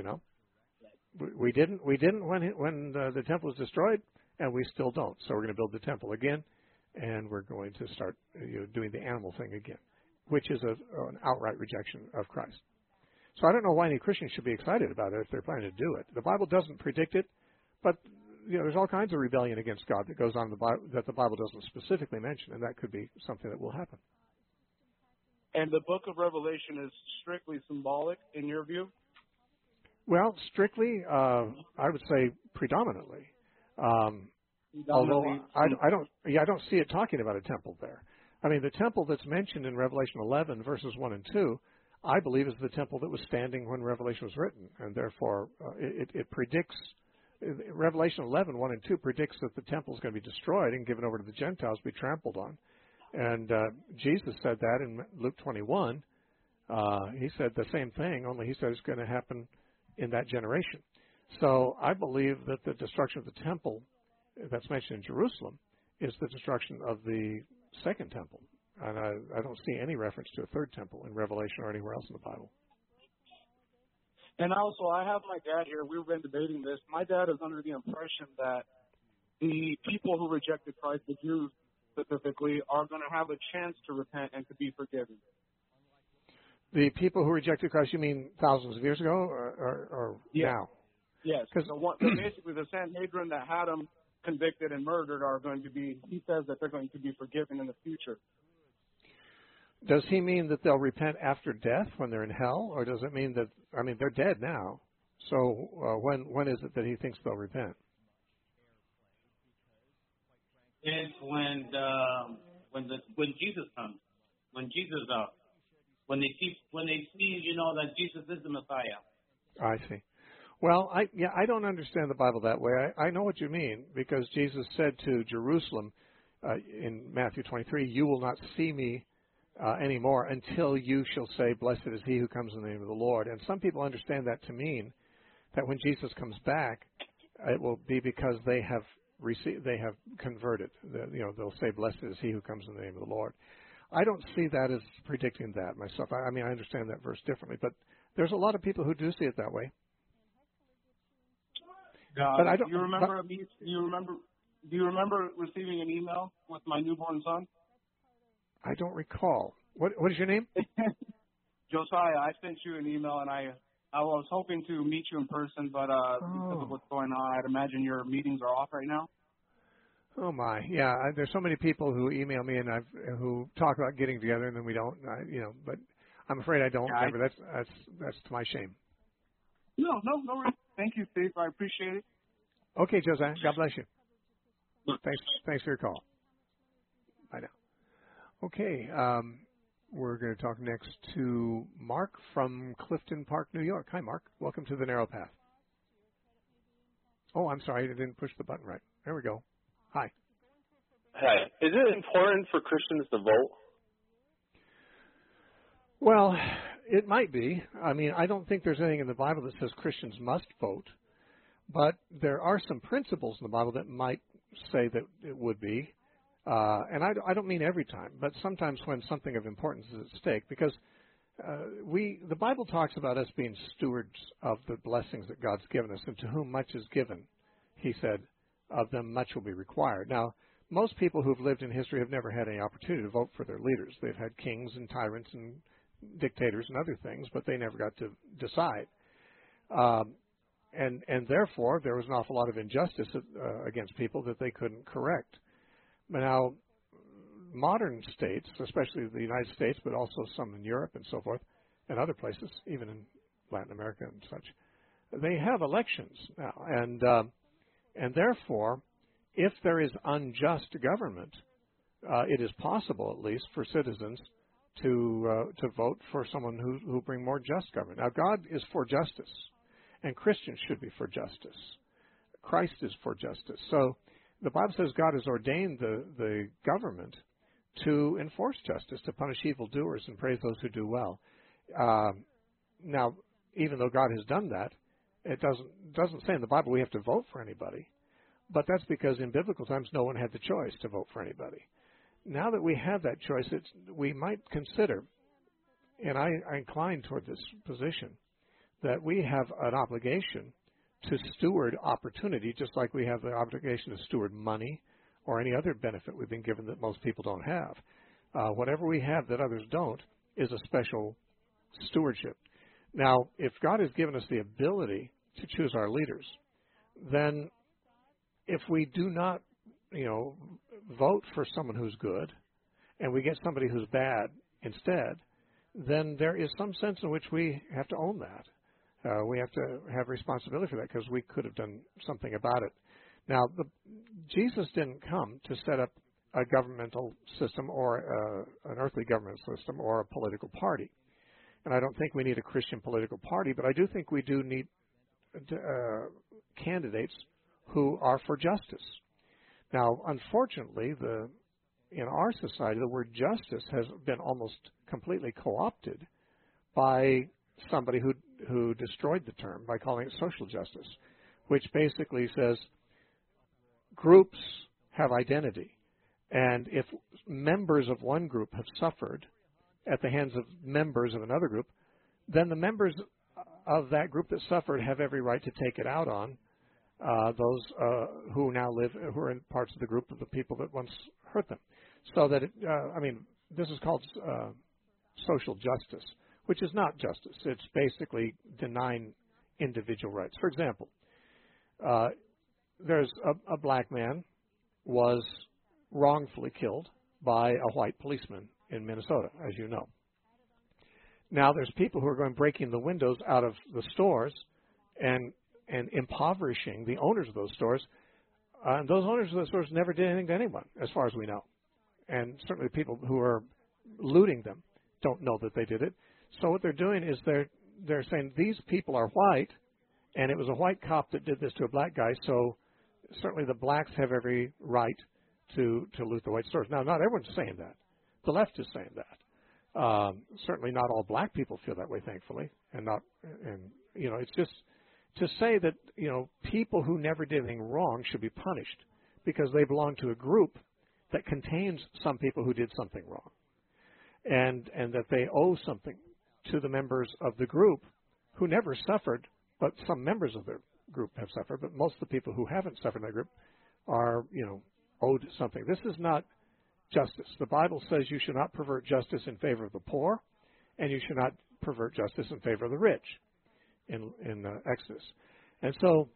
We didn't when the temple was destroyed, and we still don't. So we're going to build the temple again, and we're going to start doing the animal thing again, which is an outright rejection of Christ. So I don't know why any Christians should be excited about it if they're planning to do it. The Bible doesn't predict it, but there's all kinds of rebellion against God that goes on in the Bible that the Bible doesn't specifically mention, and that could be something that will happen. And the book of Revelation is strictly symbolic in your view? Well, strictly, I would say predominantly. Although I don't see it talking about a temple there. I mean, the temple that's mentioned in Revelation 11, verses 1 and 2, I believe is the temple that was standing when Revelation was written, and therefore it predicts, Revelation 11, 1 and 2 predicts that the temple is going to be destroyed and given over to the Gentiles, be trampled on. And Jesus said that in Luke 21. He said the same thing, only he said it's going to happen in that generation. So I believe that the destruction of the temple that's mentioned in Jerusalem is the destruction of the second temple. And I don't see any reference to a third temple in Revelation or anywhere else in the Bible. And also, I have my dad here. We've been debating this. My dad is under the impression that the people who rejected Christ, the Jews specifically, are going to have a chance to repent and to be forgiven. The people who rejected Christ, you mean thousands of years ago or now? Yes. Basically, the Sanhedrin that had him convicted and murdered are going to be, he says that they're going to be forgiven in the future. Does he mean that they'll repent after death when they're in hell? Or does it mean that, I mean, they're dead now. So when is it that he thinks they'll repent? It's when Jesus comes. When they see, you know, that Jesus is the Messiah. I see. Well, I don't understand the Bible that way. I know what you mean, because Jesus said to Jerusalem in Matthew 23, "You will not see me anymore until you shall say, 'Blessed is he who comes in the name of the Lord.'" And some people understand that to mean that when Jesus comes back, it will be because they have converted. They'll say, "Blessed is he who comes in the name of the Lord." I don't see that as predicting that myself. I mean, I understand that verse differently, but there's a lot of people who do see it that way. But I don't. Do you remember receiving an email with my newborn son? I don't recall. What is your name? Josiah. I sent you an email, and I was hoping to meet you in person, but because of what's going on, I'd imagine your meetings are off right now. Oh my, yeah. There's so many people who email me and who talk about getting together, and then we don't. But I'm afraid I don't remember. That's to my shame. No worries. Thank you, Steve. I appreciate it. Okay, Josiah. God bless you. Thanks for your call. Bye now. Okay, we're going to talk next to Mark from Clifton Park, New York. Hi, Mark. Welcome to the Narrow Path. Oh, I'm sorry. I didn't push the button right. There we go. Hi. Hi. Is it important for Christians to vote? Well, it might be. I mean, I don't think there's anything in the Bible that says Christians must vote, but there are some principles in the Bible that might say that it would be. And I don't mean every time, but sometimes when something of importance is at stake, because the Bible talks about us being stewards of the blessings that God's given us, and to whom much is given, he said, of them much will be required. Now, most people who've lived in history have never had any opportunity to vote for their leaders. They've had kings and tyrants and dictators and other things, but they never got to decide. And therefore, there was an awful lot of injustice against people that they couldn't correct. But now, modern states, especially the United States, but also some in Europe and so forth, and other places, even in Latin America and such, they have elections now. And therefore, if there is unjust government, it is possible, at least, for citizens to vote for someone who bring more just government. Now, God is for justice, and Christians should be for justice. Christ is for justice. So the Bible says God has ordained the government to enforce justice, to punish evildoers and praise those who do well. Now, even though God has done that, it doesn't say in the Bible we have to vote for anybody. But that's because in biblical times no one had the choice to vote for anybody. Now that we have that choice, we might consider, and I incline toward this position, that we have an obligation to steward opportunity, just like we have the obligation to steward money or any other benefit we've been given that most people don't have. Whatever we have that others don't is a special stewardship. Now, if God has given us the ability to choose our leaders, then if we do not, vote for someone who's good and we get somebody who's bad instead, then there is some sense in which we have to own that. We have to have responsibility for that because we could have done something about it. Now, Jesus didn't come to set up a governmental system or an earthly government system or a political party. And I don't think we need a Christian political party, but I do think we do need candidates who are for justice. Now, unfortunately, in our society, the word justice has been almost completely co-opted by somebody who destroyed the term by calling it social justice, which basically says groups have identity. And if members of one group have suffered at the hands of members of another group, then the members of that group that suffered have every right to take it out on those who now live, who are in parts of the group of the people that once hurt them. So that, this is called social justice, which is not justice. It's basically denying individual rights. For example, there's a black man was wrongfully killed by a white policeman in Minnesota, as you know. Now there's people who are going breaking the windows out of the stores and impoverishing the owners of those stores. And those owners of those stores never did anything to anyone, as far as we know. And certainly people who are looting them don't know that they did it. So what they're doing is they're saying these people are white, and it was a white cop that did this to a black guy, so certainly the blacks have every right to loot the white stores. Now, not everyone's saying that. The left is saying that. Certainly not all black people feel that way, thankfully, and it's just to say that, people who never did anything wrong should be punished because they belong to a group that contains some people who did something wrong, and that they owe something to the members of the group who never suffered, but some members of the group have suffered, but most of the people who haven't suffered in that group are, owed something. This is not justice. The Bible says you should not pervert justice in favor of the poor, and you should not pervert justice in favor of the rich in Exodus. And so,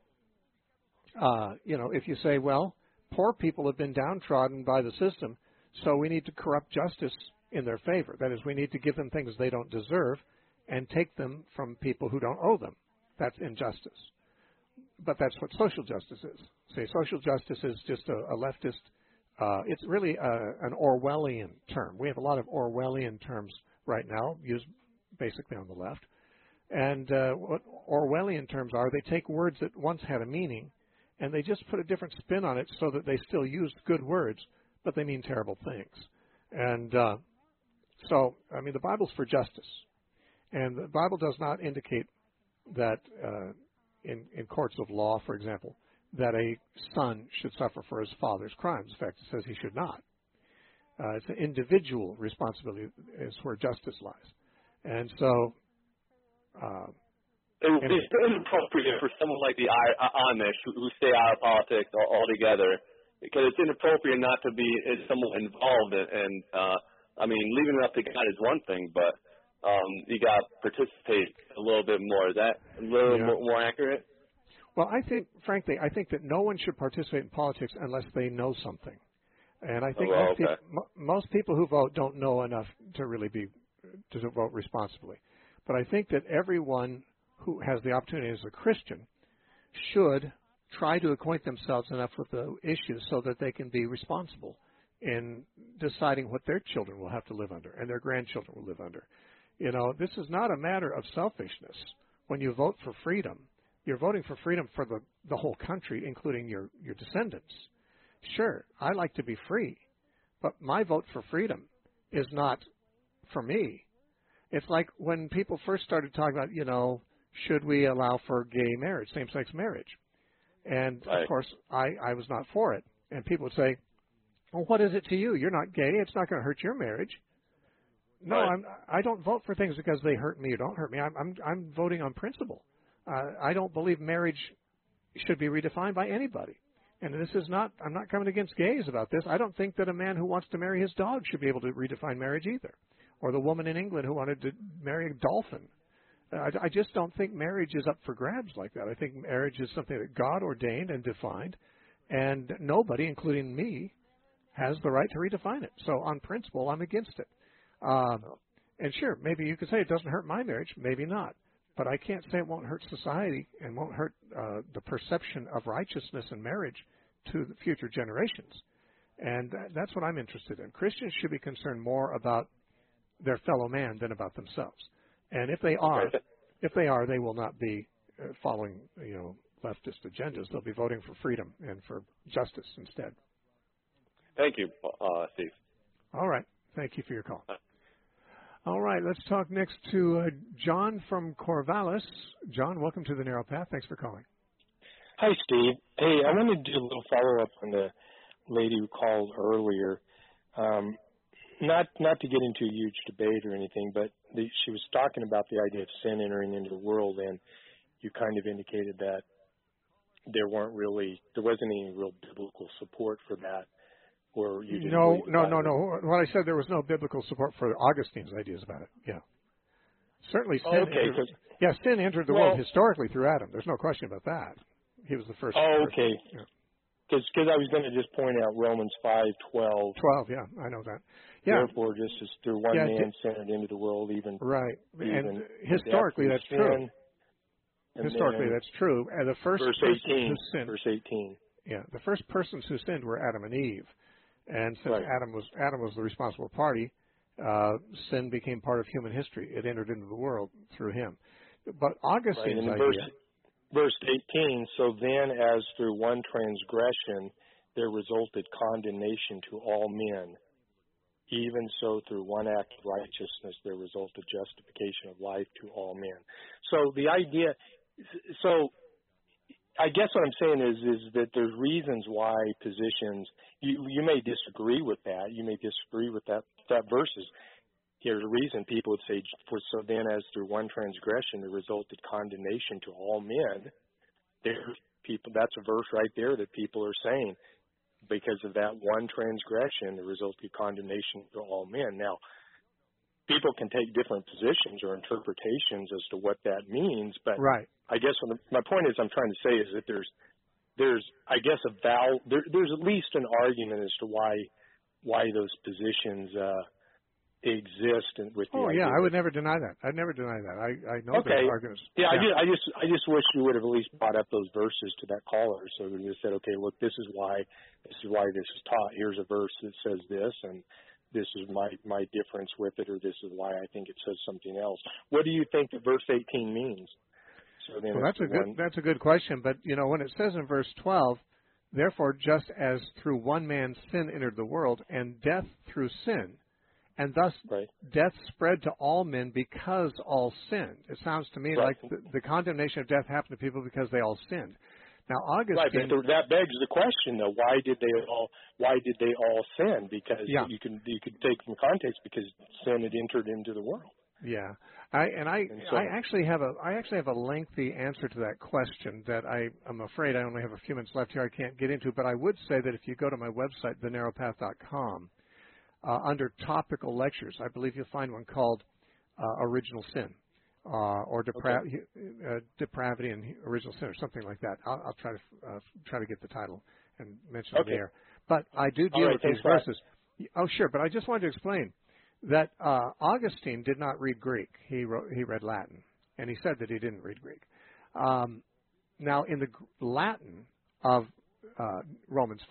if you say, well, poor people have been downtrodden by the system, so we need to corrupt justice in their favor. That is, we need to give them things they don't deserve and take them from people who don't owe them. That's injustice. But that's what social justice is. See, social justice is just a leftist, it's really an Orwellian term. We have a lot of Orwellian terms right now used basically on the left. And what Orwellian terms are, they take words that once had a meaning and they just put a different spin on it so that they still used good words, but they mean terrible things. And the Bible's for justice. And the Bible does not indicate that in courts of law, for example, that a son should suffer for his father's crimes. In fact, it says he should not. It's an individual responsibility is where justice lies. And so... it would be inappropriate for someone like the Amish who stay out of politics altogether, because it's inappropriate not to be somewhat involved. Leaving it up to God is one thing, but you got to participate a little bit more. Is that a little more accurate? Well, I think that no one should participate in politics unless they know something. And I think most people who vote don't know enough to really to vote responsibly. But I think that everyone who has the opportunity as a Christian should try to acquaint themselves enough with the issues so that they can be responsible in deciding what their children will have to live under and their grandchildren will live under. This is not a matter of selfishness. When you vote for freedom, you're voting for freedom for the whole country, including your descendants. Sure, I like to be free, but my vote for freedom is not for me. It's like when people first started talking about, should we allow for gay marriage, same-sex marriage? And, of course, I was not for it. And people would say, well, what is it to you? You're not gay. It's not going to hurt your marriage. No, I don't vote for things because they hurt me or don't hurt me. I'm voting on principle. I don't believe marriage should be redefined by anybody. And I'm not coming against gays about this. I don't think that a man who wants to marry his dog should be able to redefine marriage either. Or the woman in England who wanted to marry a dolphin. I just don't think marriage is up for grabs like that. I think marriage is something that God ordained and defined, and nobody, including me, has the right to redefine it. So on principle, I'm against it. And sure, maybe you could say it doesn't hurt my marriage. Maybe not. But I can't say it won't hurt society and won't hurt the perception of righteousness in marriage to the future generations. And that's what I'm interested in. Christians should be concerned more about their fellow man than about themselves. And if they are, they will not be following, leftist agendas. They'll be voting for freedom and for justice instead. Thank you, Steve. All right. Thank you for your call. All right. Let's talk next to John from Corvallis. John, welcome to the Narrow Path. Thanks for calling. Hi, Steve. Hey, I wanted to do a little follow-up on the lady who called earlier. Not to get into a huge debate or anything, but she was talking about the idea of sin entering into the world, and you kind of indicated that there wasn't any real biblical support for that, or you didn't. No. What I said, there was no biblical support for Augustine's ideas about it. Yeah, certainly sin. Sin entered the world historically through Adam. There's no question about that. He was the first. Oh, okay. Because I was going to just point out Romans 5:12. 12, yeah, I know that. Yeah. Therefore, just as through one man sin entered into the world, even and historically that's true. Historically, that's true. And the first verse 18. Verse 18. Yeah, the first persons who sinned were Adam and Eve, and since Adam was the responsible party, sin became part of human history. It entered into the world through him. But Augustine's idea. Verse 18. So then, as through one transgression there resulted condemnation to all men, even so through one act of righteousness there resulted justification of life to all men. So the idea. So I guess what I'm saying is that there's reasons why positions, you may disagree with that. You may disagree with that verses. Here's a reason people would say, so then as through one transgression there resulted condemnation to all men. That's a verse right there that people are saying, because of that one transgression there resulted condemnation to all men. Now, people can take different positions or interpretations as to what that means, but I guess my point is I'm trying to say is that there's I guess there's at least an argument as to why those positions exist with the idea. I would never deny that. I'd never deny that. I know those arguments. Yeah, I just wish you would have at least brought up those verses to that caller, so we just said, okay, look, this is why this is taught. Here's a verse that says this, and this is my difference with it, or this is why I think it says something else. What do you think that verse 18 means? So then that's a good question. But when it says in verse 12, therefore, just as through one man sin entered the world, and death through sin, and thus death spread to all men because all sinned. It sounds to me like the condemnation of death happened to people because they all sinned. Now, Augustine, that begs the question, though. Why did they all sin? Because you could take from context, because sin had entered into the world. Yeah, I actually have a lengthy answer to that question that I'm afraid I only have a few minutes left here. I can't get into, but I would say that if you go to my website, thenarrowpath.com, under topical lectures, I believe you'll find one called Original Sin. Or depravity and original sin, or something like that. I'll try to get the title and mention it there. But I do deal with these verses. Oh, sure. But I just wanted to explain that Augustine did not read Greek. He read Latin, and he said that he didn't read Greek. Now, in the Latin of Romans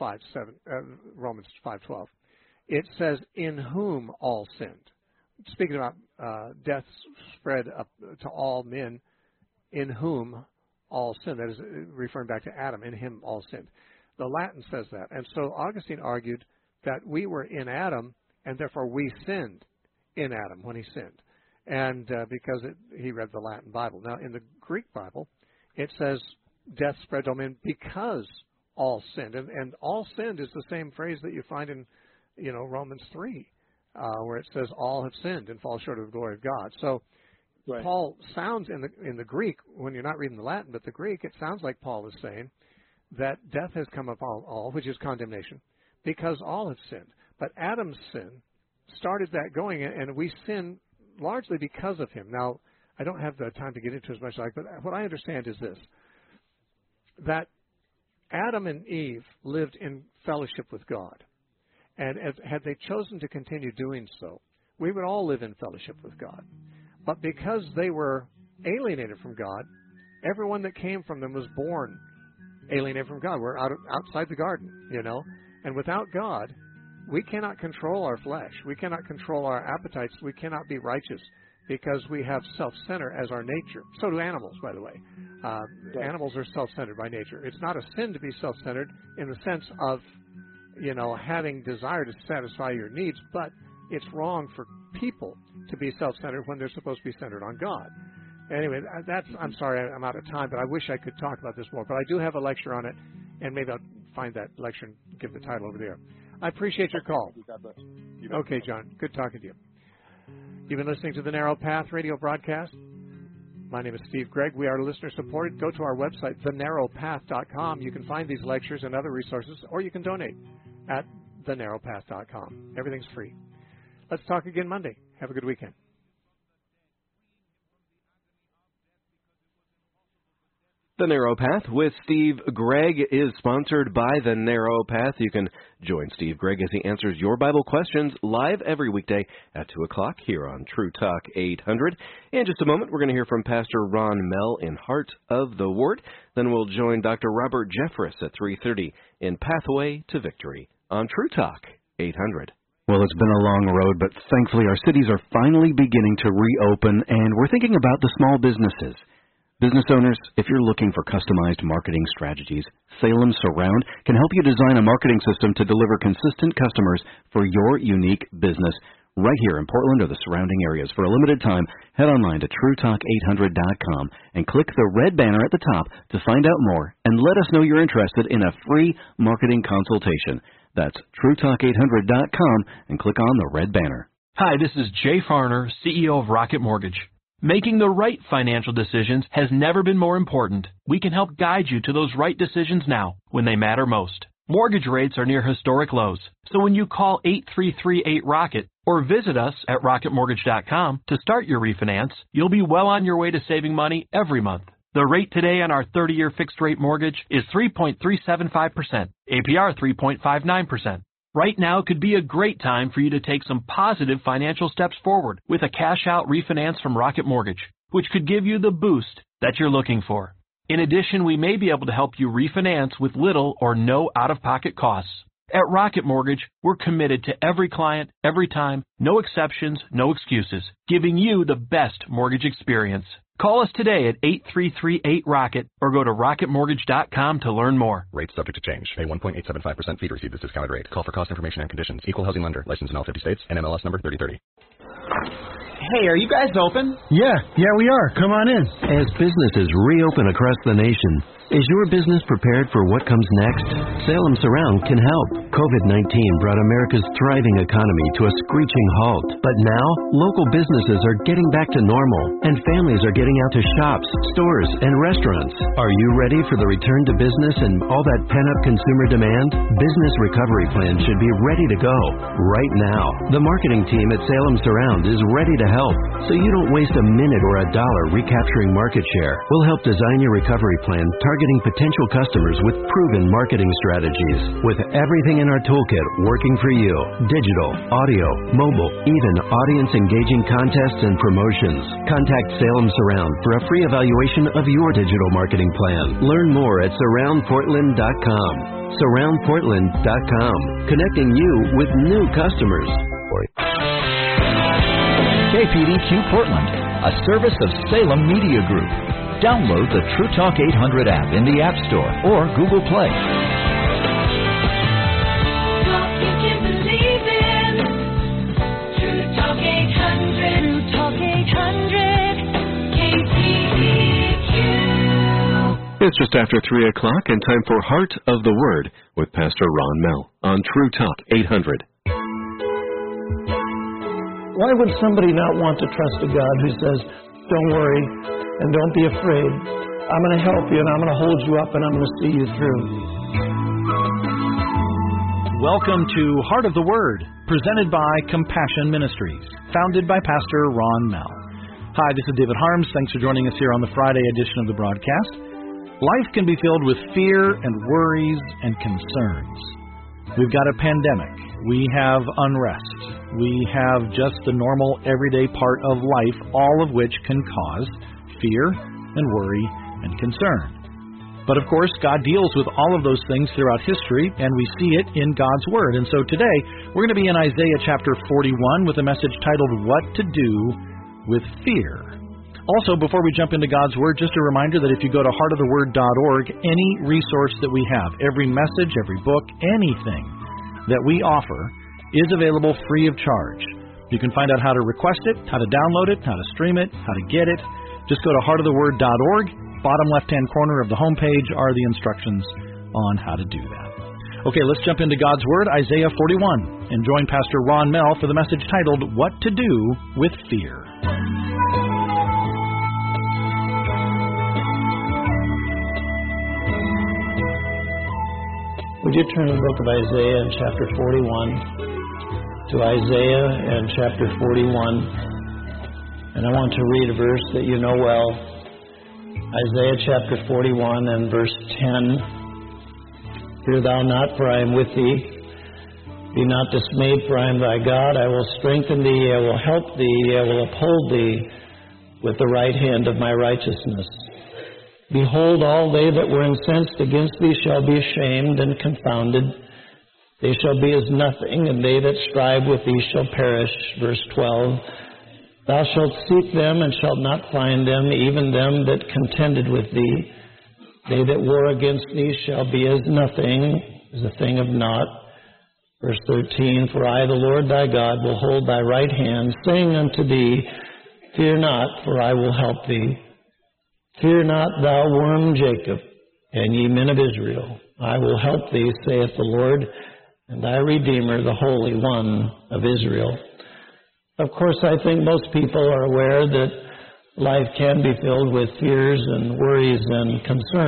5:12, it says, "In whom all sinned." Speaking about death spread up to all men, in whom all sinned. That is referring back to Adam. In him all sinned. The Latin says that. And so Augustine argued that we were in Adam, and therefore we sinned in Adam when he sinned. And because he read the Latin Bible. Now, in the Greek Bible, it says death spread to all men because all sinned. And all sinned is the same phrase that you find in Romans 3. Where it says all have sinned and fall short of the glory of God. So Paul sounds in the Greek, when you're not reading the Latin, but the Greek, it sounds like Paul is saying that death has come upon all, which is condemnation, because all have sinned. But Adam's sin started that going, and we sin largely because of him. Now, I don't have the time to get into as much as I like, but what I understand is this, that Adam and Eve lived in fellowship with God. And had they chosen to continue doing so, we would all live in fellowship with God. But because they were alienated from God, everyone that came from them was born alienated from God. We're outside the garden, And without God, we cannot control our flesh. We cannot control our appetites. We cannot be righteous because we have self-centered as our nature. So do animals, by the way. Animals are self-centered by nature. It's not a sin to be self-centered in the sense of having desire to satisfy your needs, but it's wrong for people to be self-centered when they're supposed to be centered on God. Anyway, I'm sorry I'm out of time, but I wish I could talk about this more. But I do have a lecture on it, and maybe I'll find that lecture and give the title over there. I appreciate your call. God bless. Okay, John. Good talking to you. You've been listening to the Narrow Path radio broadcast. My name is Steve Gregg. We are listener-supported. Go to our website, thenarrowpath.com. You can find these lectures and other resources, or you can donate at thenarrowpath.com. Everything's free. Let's talk again Monday. Have a good weekend. The Narrow Path with Steve Gregg is sponsored by The Narrow Path. You can join Steve Gregg as he answers your Bible questions live every weekday at 2 o'clock here on True Talk 800. In just a moment, we're going to hear from Pastor Ron Mell in Heart of the Word. Then we'll join Dr. Robert Jeffress at 3:30 in Pathway to Victory on True Talk 800. Well, it's been a long road, but thankfully our cities are finally beginning to reopen, and we're thinking about the small businesses. Business owners, if you're looking for customized marketing strategies, Salem Surround can help you design a marketing system to deliver consistent customers for your unique business right here in Portland or the surrounding areas. For a limited time, head online to TrueTalk800.com and click the red banner at the top to find out more and let us know you're interested in a free marketing consultation. That's TrueTalk800.com and click on the red banner. Hi, this is Jay Farner, CEO of Rocket Mortgage. Making the right financial decisions has never been more important. We can help guide you to those right decisions now when they matter most. Mortgage rates are near historic lows, so when you call 8338-ROCKET or visit us at rocketmortgage.com to start your refinance, you'll be well on your way to saving money every month. The rate today on our 30-year fixed-rate mortgage is 3.375%, APR 3.59%. Right now could be a great time for you to take some positive financial steps forward with a cash-out refinance from Rocket Mortgage, which could give you the boost that you're looking for. In addition, we may be able to help you refinance with little or no out-of-pocket costs. At Rocket Mortgage, we're committed to every client, every time, no exceptions, no excuses, giving you the best mortgage experience. Call us today at 8338-ROCKET or go to rocketmortgage.com to learn more. Rates subject to change. Pay 1.875% fee to receive this discounted rate. Call for cost information and conditions. Equal housing lender. Licensed in all 50 states. NMLS number 3030. Hey, are you guys open? Yeah, we are. Come on in. As businesses reopen across the nation, is your business prepared for what comes next? Salem Surround can help. COVID-19 brought America's thriving economy to a screeching halt. But now, local businesses are getting back to normal, and families are getting out to shops, stores, and restaurants. Are you ready for the return to business and all that pent-up consumer demand? Business Recovery Plan should be ready to go right now. The marketing team at Salem Surround is ready to help, so you don't waste a minute or a dollar recapturing market share. We'll help design your recovery plan, targeting potential customers with proven marketing strategies. With everything in our toolkit working for you: digital, audio, mobile, even audience-engaging contests and promotions. Contact Salem Surround for a free evaluation of your digital marketing plan. Learn more at surroundportland.com. Surroundportland.com, connecting you with new customers. KPDQ Portland, a service of Salem Media Group. Download the True Talk 800 app in the App Store or Google Play. Talk you can believe in. True Talk 800. True Talk 800. KPDQ. It's just after 3 o'clock and time for Heart of the Word with Pastor Ron Mell on True Talk 800. Why would somebody not want to trust a God who says, don't worry and don't be afraid. I'm going to help you and I'm going to hold you up and I'm going to see you through. Welcome to Heart of the Word, presented by Compassion Ministries, founded by Pastor Ron Mell. Hi, this is David Harms. Thanks for joining us here on the Friday edition of the broadcast. Life can be filled with fear and worries and concerns. We've got a pandemic. We have unrest. We have just the normal everyday part of life, all of which can cause fear and worry and concern. But of course, God deals with all of those things throughout history, and we see it in God's Word. And so today, we're going to be in Isaiah chapter 41 with a message titled, What to Do with Fear. Also, before we jump into God's Word, just a reminder that if you go to heartoftheword.org, any resource that we have, every message, every book, anything that we offer is available free of charge. You can find out how to request it, how to download it, how to stream it, how to get it. Just go to heartoftheword.org. Bottom left-hand corner of the homepage are the instructions on how to do that. Okay, let's jump into God's Word, Isaiah 41, and join Pastor Ron Mell for the message titled, What to Do with Fear. Would you turn to the book of Isaiah in chapter 41, to Isaiah and chapter 41, and I want to read a verse that you know well, Isaiah chapter 41 and verse 10. Fear thou not, for I am with thee. Be not dismayed, for I am thy God. I will strengthen thee, I will help thee, I will uphold thee with the right hand of my righteousness. Behold, all they that were incensed against thee shall be ashamed and confounded. They shall be as nothing, and they that strive with thee shall perish. Verse 12. Thou shalt seek them and shalt not find them, even them that contended with thee. They that war against thee shall be as nothing, as a thing of naught. Verse 13. For I, the Lord thy God, will hold thy right hand, saying unto thee, Fear not, for I will help thee. Fear not, thou worm Jacob, and ye men of Israel. I will help thee, saith the Lord, and thy Redeemer, the Holy One of Israel. Of course, I think most people are aware that life can be filled with fears and worries and concerns.